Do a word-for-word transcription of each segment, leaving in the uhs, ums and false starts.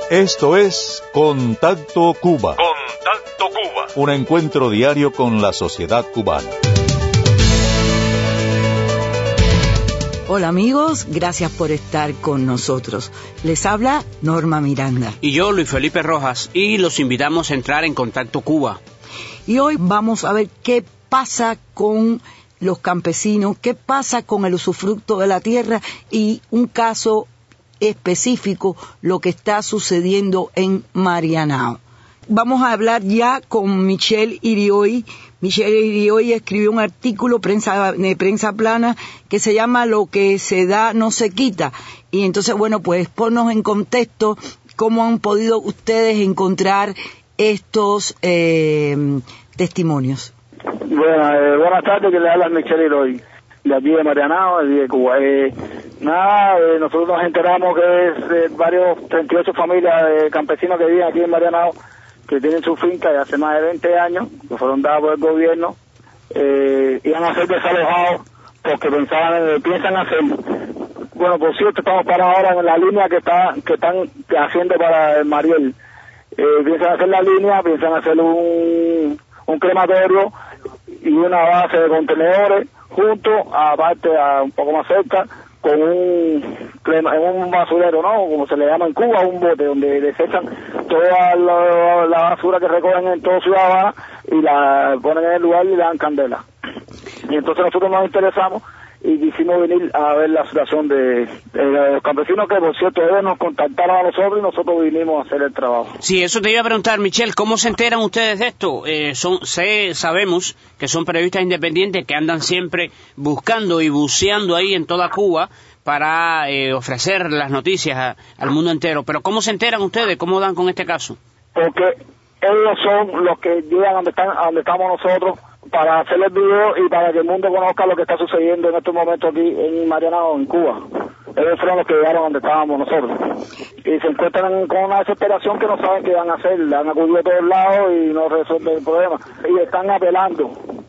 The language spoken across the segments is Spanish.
Esto es Contacto Cuba. Contacto Cuba. Un encuentro diario con la sociedad cubana. Hola amigos, gracias por estar con nosotros. Les habla Norma Miranda. Y yo, Luis Felipe Rojas, y los invitamos a entrar en Contacto Cuba. Y hoy vamos a ver qué pasa con los campesinos, qué pasa con el usufructo de la tierra y un caso específico, lo que está sucediendo en Marianao. Vamos a hablar ya con Michelle Irioy. Michelle Irioy escribió un artículo prensa, de prensa plana que se llama Lo que se da no se quita. Y entonces, bueno, pues ponnos en contexto cómo han podido ustedes encontrar estos eh, testimonios. Bueno, eh, buenas tardes, que le habla Michelle Irioy, de aquí de Marianao, de, de Cuba. Eh, nada, eh, nosotros nos enteramos que es eh, varios, treinta y ocho familias de campesinos que viven aquí en Marianao, que tienen su finca de hace más de veinte años, que fueron dadas por el gobierno, eh, iban a ser desalojados porque pensaban, eh, piensan hacer, bueno, por cierto, estamos parados ahora en la línea que está que están haciendo para el Mariel, eh, piensan hacer la línea, piensan hacer un, un crematorio y una base de contenedores, junto, aparte, a un poco más cerca, con un en un basurero, ¿no? Como se le llama en Cuba, un bote donde desechan toda la, la basura que recogen en toda Ciudad Habana y la ponen en el lugar y le dan candela. Y entonces nosotros nos interesamos y quisimos venir a ver la situación de, de los campesinos, que por cierto ellos nos contactaron a nosotros y nosotros vinimos a hacer el trabajo. Sí, eso te iba a preguntar, Michelle, ¿cómo se enteran ustedes de esto? Eh, son, sé, sabemos que son periodistas independientes que andan siempre buscando y buceando ahí en toda Cuba para eh, ofrecer las noticias a, al mundo entero, pero ¿cómo se enteran ustedes? ¿Cómo dan con este caso? Porque ellos son los que llegan a donde, están, a donde estamos nosotros para hacer el video y para que el mundo conozca lo que está sucediendo en estos momentos aquí en Marianao, en Cuba. Ellos fueron los que llegaron donde estábamos nosotros. Y se encuentran con una desesperación que no saben qué van a hacer. Le han acudido a todos lados y no resuelven el problema. Y están apelando.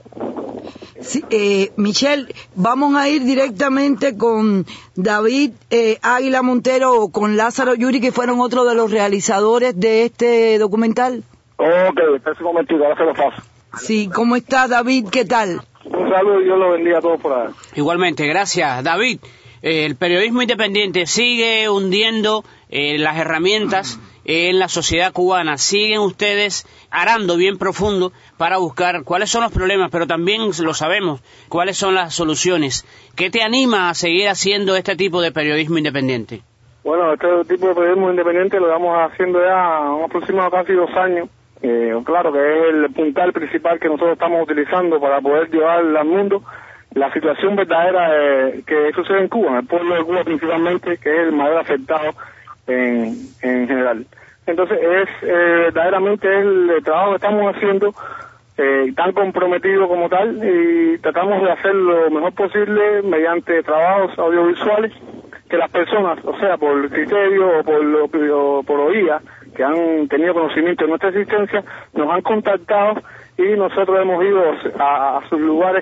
Sí, eh, Michelle, vamos a ir directamente con David eh, Águila Montero o con Lázaro Yuri, que fueron otros de los realizadores de este documental. Ok, espera un momentito, ahora se lo paso. Sí, ¿cómo está David? ¿Qué tal? Un saludo y Dios lo bendiga a todos por ahí. Igualmente, gracias. David, eh, el periodismo independiente sigue hundiendo eh, las herramientas en la sociedad cubana. Siguen ustedes arando bien profundo para buscar cuáles son los problemas, pero también lo sabemos, cuáles son las soluciones. ¿Qué te anima a seguir haciendo este tipo de periodismo independiente? Bueno, este tipo de periodismo independiente lo estamos haciendo ya unos próximos casi dos años. Eh, claro que es el puntal principal que nosotros estamos utilizando para poder llevar al mundo la situación verdadera eh, que sucede en Cuba, en el pueblo de Cuba principalmente, que es el mayor afectado en, en general. Entonces es eh, verdaderamente el, el trabajo que estamos haciendo eh, tan comprometido como tal, y tratamos de hacer lo mejor posible mediante trabajos audiovisuales que las personas, o sea, por criterio o por, lo, o por oída, que han tenido conocimiento de nuestra existencia, nos han contactado y nosotros hemos ido a, a sus lugares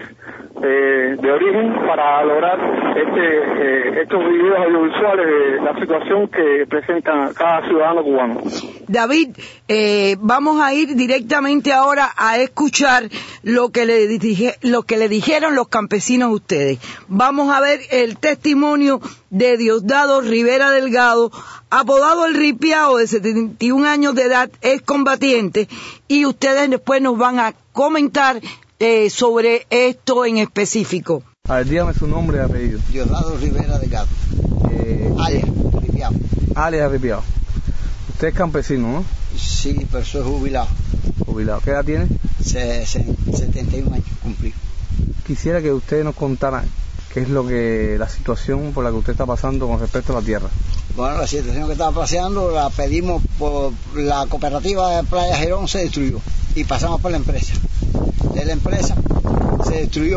eh, de origen para lograr este, eh, estos videos audiovisuales de la situación que presenta cada ciudadano cubano. David, eh, vamos a ir directamente ahora a escuchar lo que le dije, lo que le dijeron los campesinos a ustedes. Vamos a ver el testimonio de Diosdado Rivera Delgado, apodado El Ripiao, de setenta y un años de edad, es combatiente, y ustedes después nos van a comentar eh, sobre esto en específico. A ver, dígame su nombre y apellido. Diosdado Rivera Delgado. Eh, alias Ripiao. Alias Ripiao. Usted es campesino, ¿no? Sí, pero soy jubilado. Jubilado. ¿Qué edad tiene? Se, se, setenta y un años cumplido. Quisiera que ustedes nos contaran qué es lo que la situación por la que usted está pasando con respecto a la tierra. Bueno, la situación que estaba pasando la pedimos por la cooperativa de Playa Girón, se destruyó y pasamos por la empresa. De la empresa se destruyó.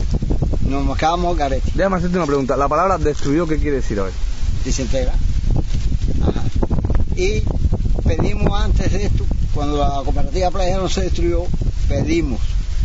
Nos quedamos garete. Déjame hacerte una pregunta. La palabra destruyó, ¿qué quiere decir hoy? Desintegra. Ajá. Y pedimos antes de esto, cuando la cooperativa Playa Girón se destruyó, pedimos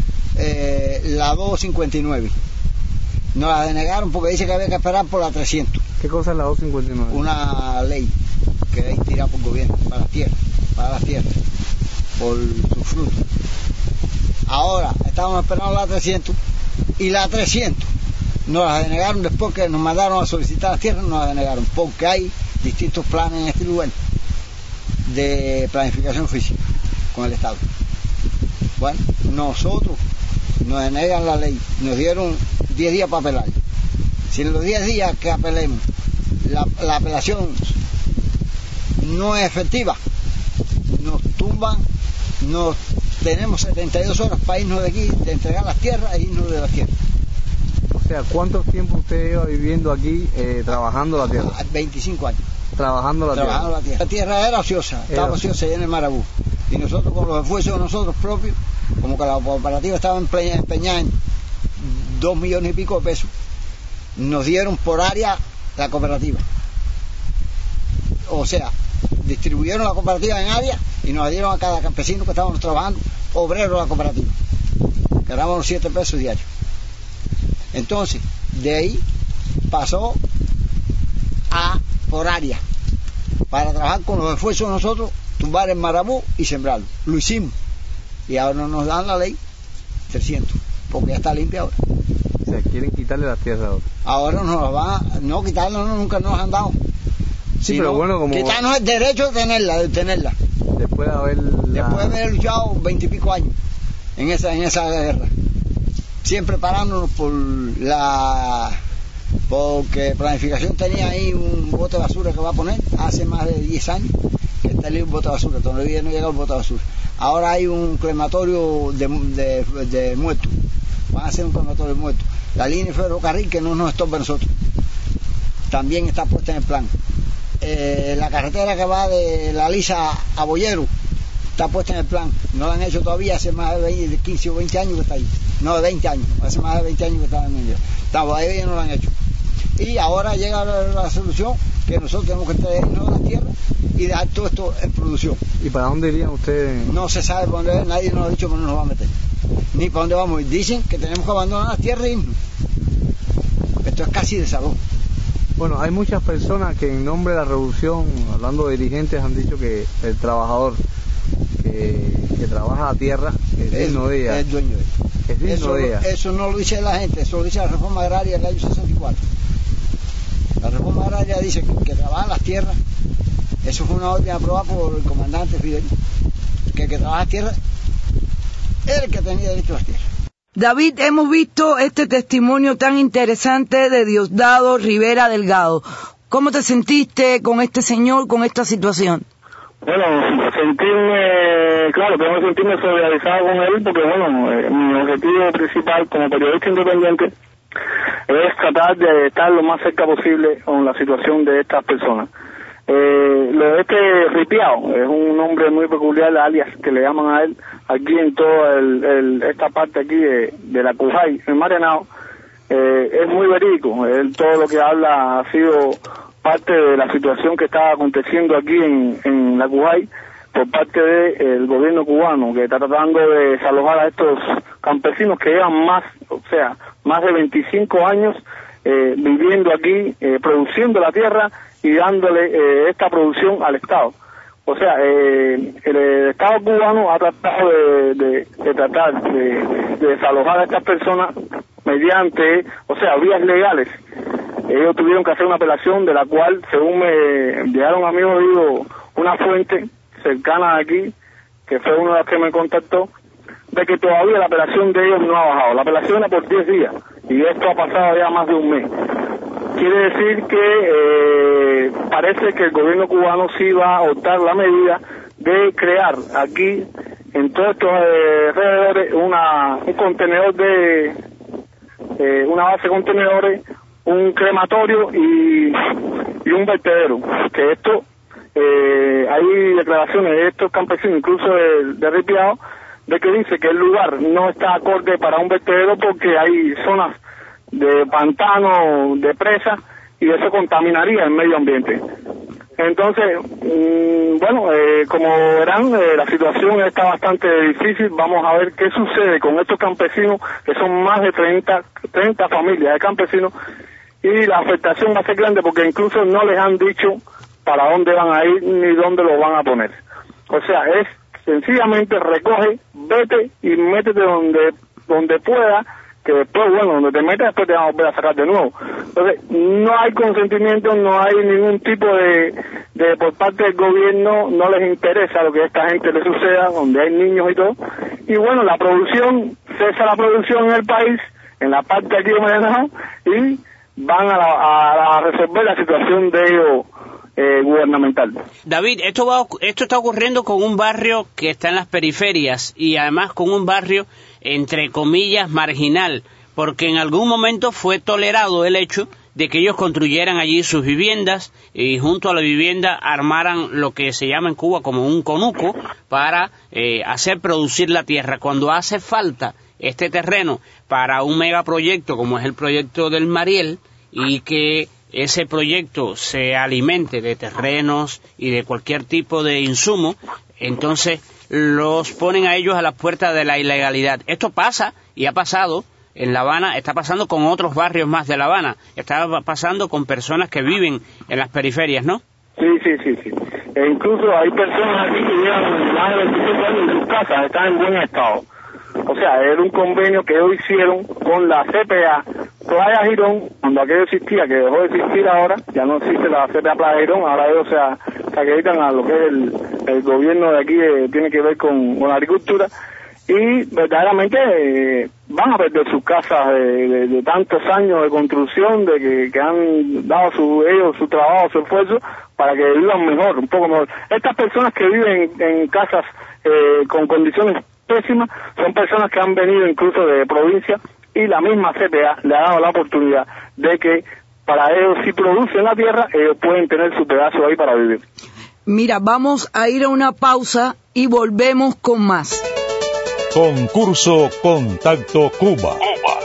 eh, la doscientos cincuenta y nueve. Nos la denegaron porque dice que había que esperar por la trescientos. ¿Qué cosa es la doscientos cincuenta y nueve? Una ley que hay tirada por el gobierno, para las tierras, para las tierras, por sus frutos. Ahora estamos esperando la trescientos y la trescientos nos las denegaron después que nos mandaron a solicitar las tierras, nos las denegaron porque hay distintos planes en este lugar de planificación física con el Estado. Bueno, nosotros nos denegan la ley, nos dieron diez días para apelar. Si en los diez días que apelemos la, la apelación no es efectiva, nos tumban, nos tenemos setenta y dos horas para irnos de aquí, de entregar las tierras e irnos de las tierras. O sea, ¿cuánto tiempo usted lleva viviendo aquí, eh, trabajando la tierra? veinticinco años. Trabajando la trabajando tierra. La tierra. La tierra era ociosa, estaba era ociosa allá en el Marabú. Y nosotros con los esfuerzos de nosotros propios, como que la cooperativa estaba empeñada en dos millones y pico de pesos, nos dieron por área la cooperativa. O sea, distribuyeron la cooperativa en área y nos la dieron a cada campesino que estábamos trabajando, obrero de la cooperativa. Ganábamos siete pesos diarios. Entonces, de ahí pasó a por área, para trabajar con los esfuerzos de nosotros, tumbar el Marabú y sembrarlo. Lo hicimos. Y ahora nos dan la ley trescientos, porque ya está limpia ahora. O sea, quieren quitarle las tierras ahora. Ahora nos las van a, no quitarnos, no, nunca nos han dado. Sí, pero bueno, como... quitarnos el derecho de tenerla, de tenerla. Después de haber... La... Después de haber luchado veintipico años en esa, en esa guerra. Siempre parándonos por la... porque Planificación tenía ahí un bote de basura que va a poner hace más de diez años, que está ahí un bote de basura, todavía no llega el bote de basura. Ahora hay un crematorio de, de, de muertos, van a hacer un crematorio de muertos. La línea de ferrocarril que no nos estorba a nosotros, también está puesta en el plan. Eh, la carretera que va de La Lisa a Boyero está puesta en el plan, no la han hecho todavía, hace más de veinte, quince o veinte años que está ahí, no, de veinte años, hace más de veinte años que está en ella, todavía no la han hecho. Y ahora llega la, la solución que nosotros tenemos que traernos la tierra y dejar todo esto en producción. ¿Y para dónde irían ustedes? No se sabe para dónde, nadie nos ha dicho que no nos va a meter, ni para dónde vamos. Dicen que tenemos que abandonar la tierra e irnos. Esto es casi de salón. Bueno, hay muchas personas que en nombre de la revolución, hablando de dirigentes, han dicho que el trabajador que, que trabaja la tierra es digno de ella. Es dueño de ella. Es digno eso, de ella. Eso no lo dice la gente, eso lo dice la reforma agraria del año sesenta y cuatro. La reforma agraria dice que, que trabajan las tierras, eso fue una orden aprobada por el comandante Fidel, que el que trabaja las tierras era el que tenía derecho a las tierras. David, hemos visto este testimonio tan interesante de Diosdado Rivera Delgado. ¿Cómo te sentiste con este señor, con esta situación? Bueno, sentirme, claro, tengo que sentirme solidarizado con él porque, bueno, eh, mi objetivo principal como periodista independiente es tratar de estar lo más cerca posible con la situación de estas personas. Eh, lo de este Ripiao es un nombre muy peculiar, alias que le llaman a él aquí en toda el, el, esta parte aquí de, de la Cujay, en Marianao. Eh, es muy verídico, él todo lo que habla ha sido parte de la situación que está aconteciendo aquí en, en la Cujay por parte del gobierno cubano, que está tratando de desalojar a estos campesinos que llevan más, o sea, más de veinticinco años eh, viviendo aquí, eh, produciendo la tierra y dándole eh, esta producción al Estado. O sea, eh, el, el Estado cubano ha tratado de, de, de tratar de, de desalojar a estas personas mediante, o sea, vías legales. Ellos tuvieron que hacer una apelación de la cual, según me enviaron a mi oído una fuente cercana aquí, que fue uno de los que me contactó, de que todavía la apelación de ellos no ha bajado. La apelación era por diez días y esto ha pasado ya más de un mes. Quiere decir que eh, parece que el gobierno cubano sí va a optar la medida de crear aquí, en todos estos eh, alrededores, una, un contenedor de, eh, una base de contenedores, un crematorio y, y un vertedero. Que esto, eh, hay declaraciones de estos campesinos, incluso de, de Ripiao, de que dice que el lugar no está acorde para un vertedero porque hay zonas de pantano, de presa, y eso contaminaría el medio ambiente. Entonces, mmm, bueno, eh, como verán, eh, la situación está bastante difícil. Vamos a ver qué sucede con estos campesinos, que son más de treinta, treinta familias de campesinos, y la afectación va a ser grande porque incluso no les han dicho para dónde van a ir ni dónde lo van a poner. O sea, es sencillamente recoge, vete y métete donde donde pueda, que después, bueno, donde te metas después te van a volver a sacar de nuevo. Entonces, no hay consentimiento, no hay ningún tipo de, de por parte del gobierno, no les interesa lo que a esta gente le suceda, donde hay niños y todo. Y bueno, la producción, cesa la producción en el país, en la parte aquí de Marianao, y van a, a, a resolver la situación de ellos eh, gubernamental. David, esto va, esto está ocurriendo con un barrio que está en las periferias y además con un barrio entre comillas marginal, porque en algún momento fue tolerado el hecho de que ellos construyeran allí sus viviendas y junto a la vivienda armaran lo que se llama en Cuba como un conuco para eh, hacer producir la tierra. Cuando hace falta este terreno para un megaproyecto como es el proyecto del Mariel y que ese proyecto se alimente de terrenos y de cualquier tipo de insumo, entonces los ponen a ellos a la puerta de la ilegalidad. Esto pasa y ha pasado en La Habana, está pasando con otros barrios más de La Habana, está pasando con personas que viven en las periferias, ¿no? Sí, sí, sí, sí. E incluso hay personas aquí que llevan más de veinticinco años en sus casas, están en buen estado. O sea, era un convenio que ellos hicieron con la C P A Playa Girón, cuando aquello existía, que dejó de existir ahora, ya no existe la C P A Playa Girón, ahora ellos se, se acreditan a lo que es el, el gobierno de aquí, eh, tiene que ver con, con la agricultura, y verdaderamente eh, van a perder sus casas de, de, de tantos años de construcción, de que, que han dado su, ellos su trabajo, su esfuerzo, para que vivan mejor, un poco mejor. Estas personas que viven en casas eh, con condiciones pésimas, son personas que han venido incluso de provincia, y la misma C P A le ha dado la oportunidad de que para ellos, si producen la tierra, ellos pueden tener su pedazo ahí para vivir. Mira, vamos a ir a una pausa y volvemos con más. Concurso Contacto Cuba.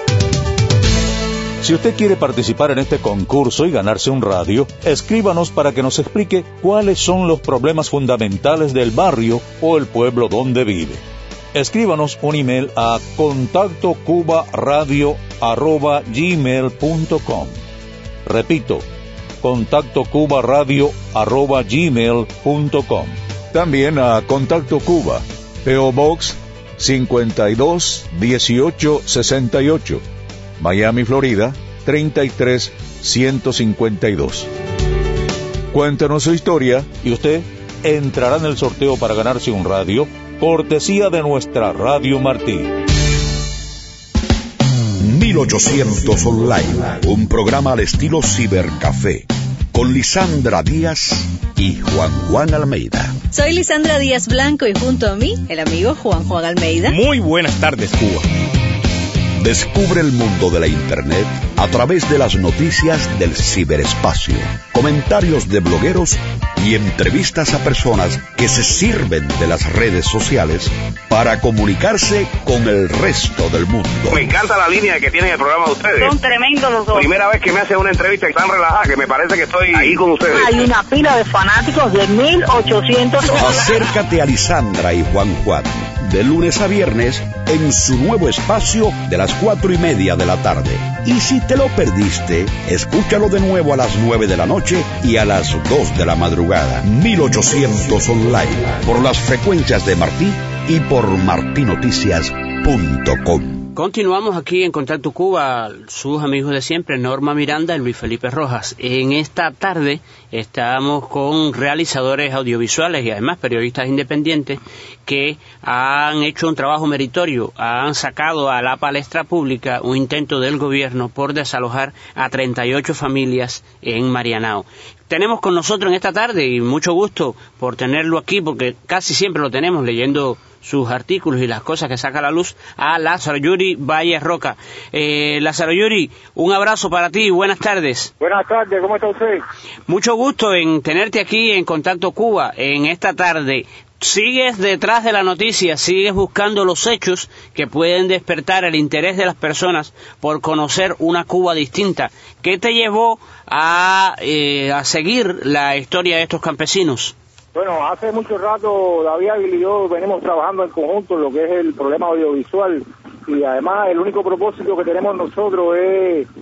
Si usted quiere participar en este concurso y ganarse un radio, escríbanos para que nos explique cuáles son los problemas fundamentales del barrio o el pueblo donde vive. Escríbanos un email a contacto cuba radio arroba gmail punto com. Repito, contacto cuba radio arroba gmail punto com. También a Contacto Cuba, P O Box cincuenta y dos dieciocho sesenta y ocho, Miami, Florida treinta y tres ciento cincuenta y dos. Cuéntenos su historia y usted entrará en el sorteo para ganarse un radio, cortesía de nuestra Radio Martí. mil ochocientos Online, un programa al estilo cibercafé, con Lisandra Díaz y Juan Juan Almeida. Soy Lisandra Díaz Blanco y junto a mí, el amigo Juan Juan Almeida. Muy buenas tardes, Cuba. Descubre el mundo de la Internet a través de las noticias del ciberespacio, comentarios de blogueros y entrevistas a personas que se sirven de las redes sociales para comunicarse con el resto del mundo. Me encanta la línea que tienen el programa de ustedes. Son tremendos los dos. Primera vez que me hacen una entrevista tan relajada que me parece que estoy ahí con ustedes. Hay una pila de fanáticos de mil ochocientos. Acércate a Lisandra y Juan Juan de lunes a viernes en su nuevo espacio de las cuatro y media de la tarde. Y si te lo perdiste, escúchalo de nuevo a las nueve de la noche y a las dos de la madrugada. mil ochocientos Online, por las frecuencias de Martí y por martí noticias punto com. Continuamos aquí en Contacto Cuba, sus amigos de siempre, Norma Miranda y Luis Felipe Rojas. En esta tarde estamos con realizadores audiovisuales y además periodistas independientes que han hecho un trabajo meritorio, han sacado a la palestra pública un intento del gobierno por desalojar a treinta y ocho familias en Marianao. Tenemos con nosotros en esta tarde, y mucho gusto por tenerlo aquí, porque casi siempre lo tenemos leyendo sus artículos y las cosas que saca a la luz, a Lázaro Yuri Valle Roca. Eh, Lázaro Yuri, un abrazo para ti, buenas tardes. Buenas tardes, ¿cómo está usted? Mucho gusto en tenerte aquí en Contacto Cuba en esta tarde. Sigues detrás de la noticia, sigues buscando los hechos que pueden despertar el interés de las personas por conocer una Cuba distinta. ¿Qué te llevó a, eh, a seguir la historia de estos campesinos? Bueno, hace mucho rato David Águila y yo venimos trabajando en conjunto en lo que es el problema audiovisual, y además el único propósito que tenemos nosotros es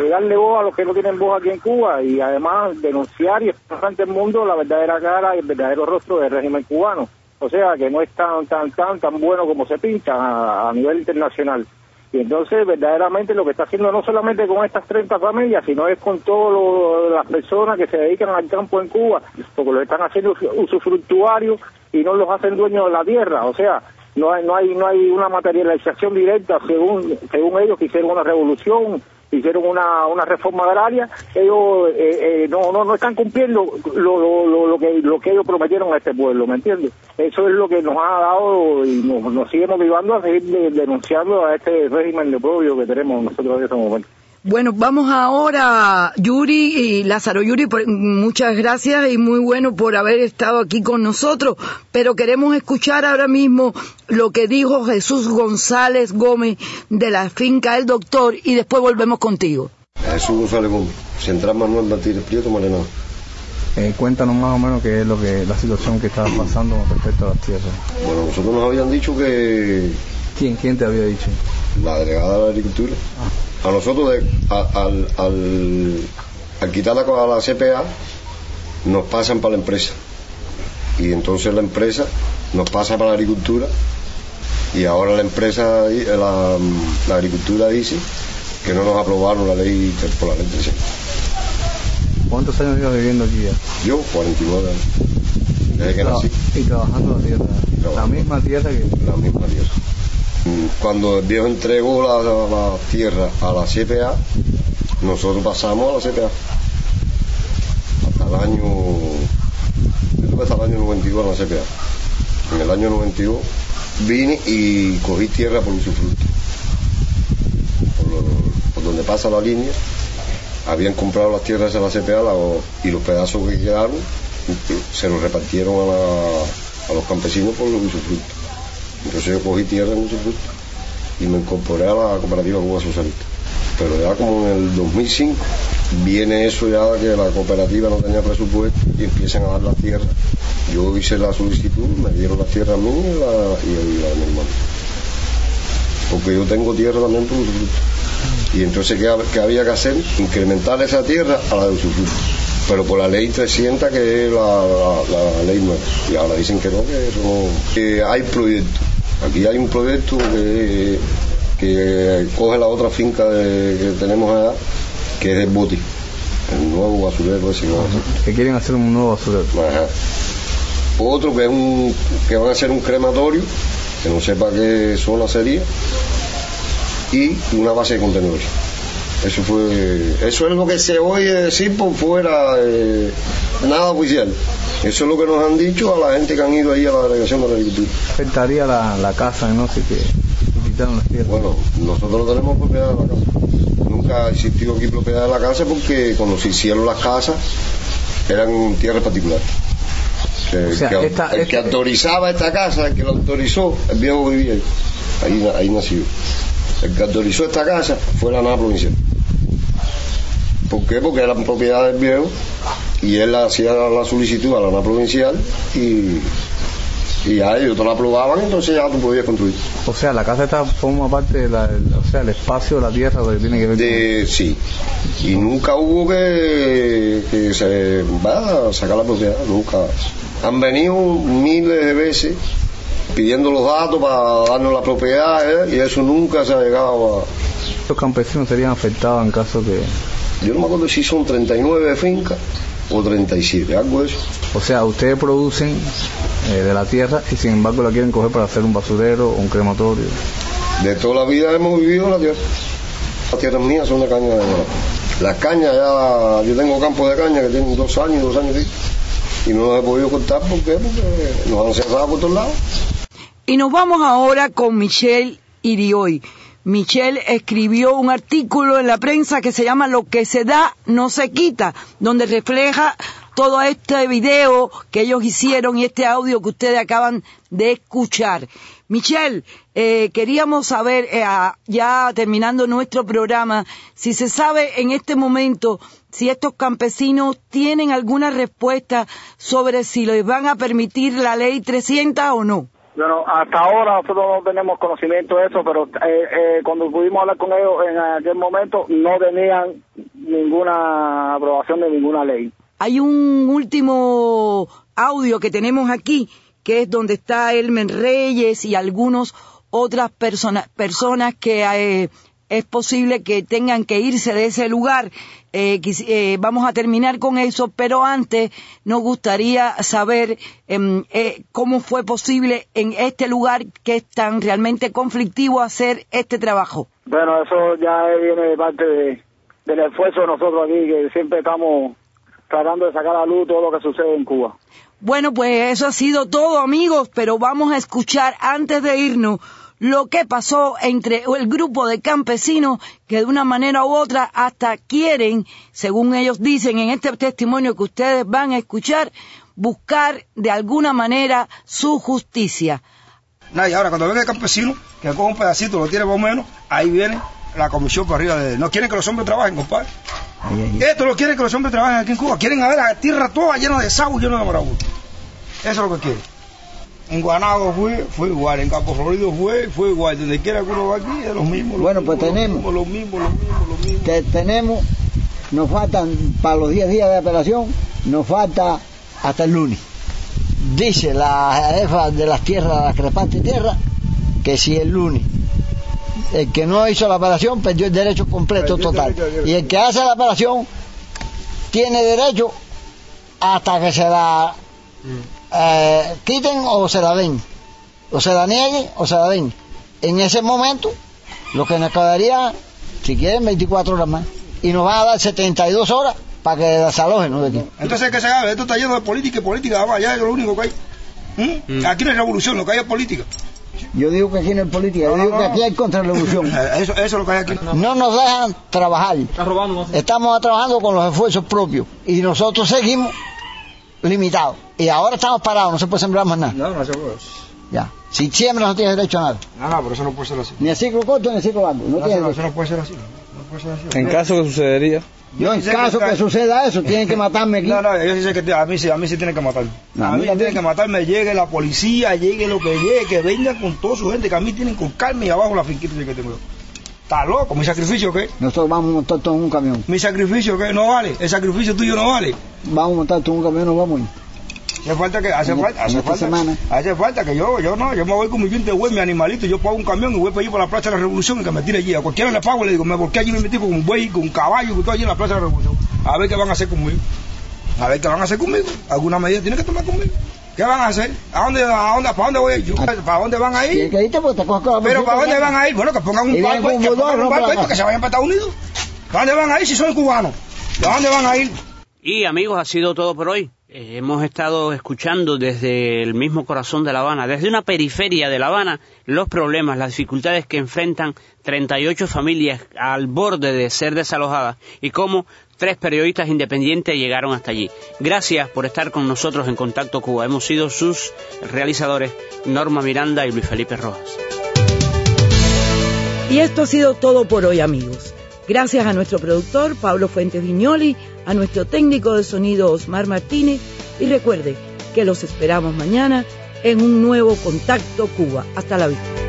que darle voz a los que no tienen voz aquí en Cuba y además denunciar y expresar ante el mundo la verdadera cara y el verdadero rostro del régimen cubano. O sea, que no es tan, tan, tan, tan bueno como se pinta a, a nivel internacional. Y entonces, verdaderamente, lo que está haciendo no solamente con estas treinta familias, sino es con todas las personas que se dedican al campo en Cuba, porque lo están haciendo usufructuarios y no los hacen dueños de la tierra. O sea, no hay no hay no hay una materialización directa, según según ellos que hicieron una revolución, hicieron una una reforma agraria. Ellos eh, eh, no no no están cumpliendo lo, lo, lo, lo que lo que ellos prometieron a este pueblo, ¿me entiendes? Eso es lo que nos ha dado y nos, nos sigue motivando a seguir de, denunciando a este régimen de oprobio que tenemos nosotros en este momento. Bueno, vamos ahora, Yuri y Lázaro. Yuri, por, muchas gracias y muy bueno por haber estado aquí con nosotros, pero queremos escuchar ahora mismo lo que dijo Jesús González Gómez de la finca El Doctor y después volvemos contigo. Jesús González Gómez, Central Manuel Martínez Prieto, Marenado. Eh, cuéntanos más o menos qué es lo que la situación que estaba pasando con respecto a las tierras. Bueno, nosotros nos habían dicho que... ¿Quién, quién te había dicho? La delegada de la Agricultura. Ah. A nosotros, de, a, al, al, al quitarla a la C P A, nos pasan para la empresa. Y entonces la empresa nos pasa para la Agricultura. Y ahora la empresa, la, la Agricultura dice que no nos aprobaron la ley por la ley trece. ¿Cuántos años llevas viviendo aquí ya? Yo, cuarenta y nueve años. Desde que nací. Y trabajando la tierra. La misma tierra que... La misma tierra. Cuando el viejo entregó la, la, la tierra a la C P A, nosotros pasamos a la C P A. Hasta el año... Creo que hasta el año noventa y dos en la C P A. En el año noventa y dos vine y cogí tierra por usufructo. Por, lo, por donde pasa la línea. Habían comprado las tierras de la C P A la, y los pedazos que quedaron se los repartieron a, la, a los campesinos por los usufructos. Entonces yo cogí tierra en usufructo y me incorporé a la cooperativa Cuba Socialista. Pero ya como en el dos mil cinco viene eso ya que la cooperativa no tenía presupuesto y empiezan a dar las tierras. Yo hice la solicitud, me dieron las tierras mías y la, y la de mi hermano. Porque yo tengo tierra también por usufructo. Y entonces, ¿qué, ¿qué había que hacer? Incrementar esa tierra a la de usufructo. Pero por la ley trescientos, que es la, la, la ley nueva. Y ahora dicen que no, que eso no. Que hay proyectos. Aquí hay un proyecto que, que coge la otra finca de, que tenemos allá, que es el Boti, el nuevo basurero ese que van a hacer. Que quieren hacer un nuevo basurero. Ajá. Otro que es un que van a hacer un crematorio, que no sé para qué zona sería, y una base de contenedores. Eso fue, eso es lo que se oye decir por fuera, eh, nada oficial. Eso es lo que nos han dicho a la gente que han ido ahí a la delegación de la Agricultura. ¿Afectaría la, la casa, no sé qué? Quitaron las tierras. Bueno, nosotros no tenemos propiedad de la casa. Nunca existió aquí propiedad de la casa porque cuando se hicieron las casas eran tierras particulares. Que, o sea, que, esta, el esta, que autorizaba esta casa, el que lo autorizó, el viejo vivía ahí, ahí, ahí nació. El que autorizó esta casa fue la nada provincial. ¿Por qué? Porque era propiedad del viejo y él hacía la solicitud a la nada provincial y, y ya ellos te la aprobaban, entonces ya tú podías construir. O sea, la casa esta forma parte de la, el, o sea, el espacio de la tierra que tiene que ver de, con... Sí, y nunca hubo que, que se va a sacar la propiedad, nunca. Han venido miles de veces pidiendo los datos para darnos la propiedad, ¿eh? Y eso nunca se ha llegado a... Los campesinos serían afectados en caso que... Yo no me acuerdo si son treinta y nueve fincas o treinta y siete, algo de eso. O sea, ustedes producen eh, de la tierra y sin embargo la quieren coger para hacer un basurero o un crematorio. De toda la vida hemos vivido la tierra. Las tierras mías son de caña de oro. Las cañas ya... Yo tengo campos de caña que tienen dos años, dos años y no los he podido cortar. ¿Por qué? Porque nos han cerrado por todos lados. Y nos vamos ahora con Michelle Irioy. Michelle escribió un artículo en la prensa que se llama Lo que se da no se quita, donde refleja todo este video que ellos hicieron y este audio que ustedes acaban de escuchar. Michelle, eh, queríamos saber, eh, ya terminando nuestro programa, si se sabe en este momento si estos campesinos tienen alguna respuesta sobre si les van a permitir la ley trescientos o no. Bueno, hasta ahora nosotros no tenemos conocimiento de eso, pero eh, eh, cuando pudimos hablar con ellos en aquel momento no tenían ninguna aprobación de ninguna ley. Hay un último audio que tenemos aquí, que es donde está Elmer Reyes y algunas otras persona, personas que eh, es posible que tengan que irse de ese lugar. Eh, eh, vamos a terminar con eso, pero antes nos gustaría saber eh, eh, cómo fue posible en este lugar que es tan realmente conflictivo hacer este trabajo. Bueno, eso ya viene de parte de, del esfuerzo de nosotros aquí, que siempre estamos tratando de sacar a la luz todo lo que sucede en Cuba. Bueno, pues eso ha sido todo, amigos, pero vamos a escuchar antes de irnos lo que pasó entre el grupo de campesinos que de una manera u otra hasta quieren, según ellos dicen en este testimonio que ustedes van a escuchar, buscar de alguna manera su justicia. No, y ahora cuando venga el campesino, que coja un pedacito, lo tiene más o menos, ahí viene la comisión para arriba de él. No quieren que los hombres trabajen, compadre. Ay, ay, ay. Esto lo quieren que los hombres trabajen aquí en Cuba. Quieren ver la tierra toda llena de sagú y llena de marabú. Eso es lo que quieren. En Guanago fue, fue igual, en Campo Florido fue, fue igual, donde quiera que uno va aquí es lo mismo. Bueno, lo pues mismo, tenemos, lo mismo, lo mismo, lo mismo. Te, tenemos, nos faltan, para los diez días de apelación, nos falta hasta el lunes. Dice la jefa de las tierras, la que reparte tierra, que si el lunes el que no hizo la apelación perdió el derecho completo perdió total. Derecho, derecho. Y el que hace la apelación tiene derecho hasta que se la eh, quiten o se la den, o se la nieguen o se la den. En ese momento lo que nos quedaría, si quieren, veinticuatro horas más, y nos van a dar setenta y dos horas para que desalojen, ¿no? De aquí. Entonces, ¿qué se haga? Esto está lleno de política y política, vamos, allá es lo único que hay. ¿Mm? Mm. Aquí no hay revolución, lo que hay es política. Yo digo que aquí no hay política, no, yo digo no, que aquí hay contrarrevolución. Eso, eso es lo que hay aquí. No nos dejan trabajar. Estamos trabajando con los esfuerzos propios y nosotros seguimos limitados. Y ahora estamos parados, no se puede sembrar más nada. No, no se puede. Ya. Si siembras no tienes derecho a nada. No, no, pero eso no puede ser así. Ni a ciclo corto ni a ciclo largo. No, no, eso, no, eso no puede ser así. No puede ser así. En caso que sucedería. No, en caso que, que suceda eso, tienen que matarme aquí. No, no, yo sí sé que a mí, a mí sí tienen que matarme. No, a mí tienen que matarme, llegue la policía, llegue lo que llegue, que vengan con toda su gente, que a mí tienen que buscarme y abajo la finquita que tengo yo. ¿Está loco? ¿Mi sacrificio qué? Nosotros vamos a montar todo en un camión. ¿Mi sacrificio qué? No vale. El sacrificio tuyo no vale. Vamos a montar todo en un camión, nos vamos a ir. Hace falta que, hace en falta, hace falta, semana. hace falta que yo, yo no, yo me voy con mi gente, güey, mi animalito, yo pago un camión y voy para allí por la Plaza de la Revolución y que me tire allí. A cualquiera le pago y le digo, me volqué allí, me metí con un buey, con un caballo, con todo allí en la Plaza de la Revolución. A ver qué van a hacer conmigo. A ver qué van a hacer conmigo. Alguna medida tienen que tomar conmigo. ¿Qué van a hacer? ¿A dónde, a dónde, para dónde voy yo? ¿Para dónde van a ir? Pero ¿para dónde van a ir? Bueno, que pongan un barco, que pongan un barco para que se vayan para Estados Unidos. ¿Para dónde van a ir si son cubanos? ¿Para dónde van a ir? Y amigos, ha sido todo por hoy. Eh, hemos estado escuchando desde el mismo corazón de La Habana, desde una periferia de La Habana, los problemas, las dificultades que enfrentan treinta y ocho familias al borde de ser desalojadas y cómo tres periodistas independientes llegaron hasta allí. Gracias por estar con nosotros en Contacto Cuba. Hemos sido sus realizadores, Norma Miranda y Luis Felipe Rojas. Y esto ha sido todo por hoy, amigos. Gracias a nuestro productor, Pablo Fuentes Viñoli, a nuestro técnico de sonido, Osmar Martínez, y recuerde que los esperamos mañana en un nuevo Contacto Cuba. Hasta la vista.